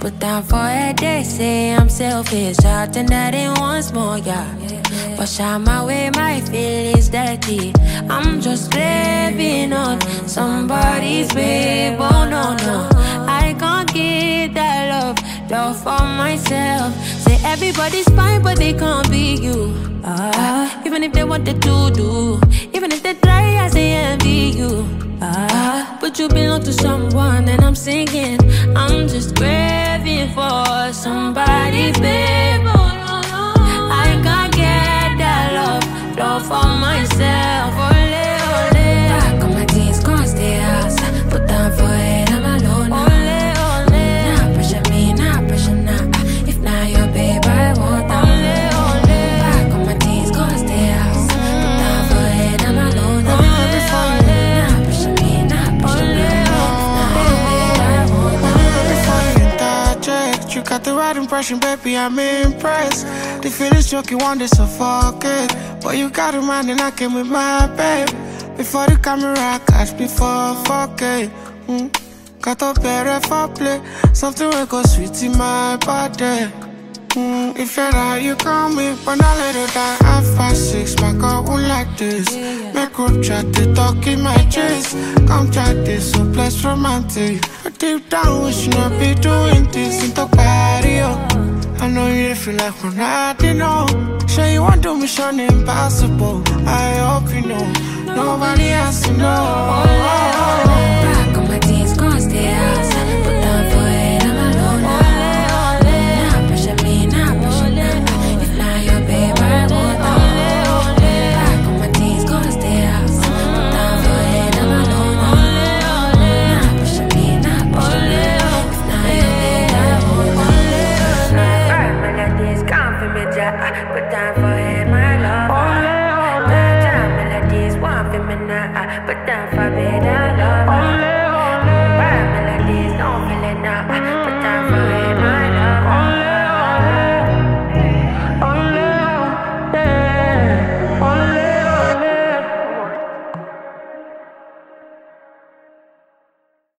Put down for it, they say I'm selfish. I think that it once more, yeah. Push out my way, my feelings dirty. I'm just craving on somebody's babe. Oh no, no, I can't get that love for myself. Say everybody's fine, but they can't be you. Even if they wanted to do, even if they try, I say envy you. But you belong to someone, and I'm singing. I'm just craving for somebody, babe. Oh, no, no. I can't get that love for myself. Ole, ole. Back on my teens, can't stay outside. Put down for it, I'm alone now. Ole, ole. Nah, pressure me, nah, pressure nah. If not your babe, I want that. Ole, ole. Back on my teens, can't stay outside. Put down for it, I'm alone now. You got the right impression, baby, I'm impressed. The feelings joke, you want to suffocate. But you got a mind and I came with my babe. Before the camera catch me for fucking. Got a better for play. Something will go sweet in my body. If you're out, you call me. But I let it die at 5'6". My girl won't like this. Make group chat, they talk in my chest. Come chat this, so blessed romantic. But deep down, wish you not be doing this. In the patio, I know you feel like we're not, you know. Sure you want to mission impossible. I hope you know. Nobody has to know.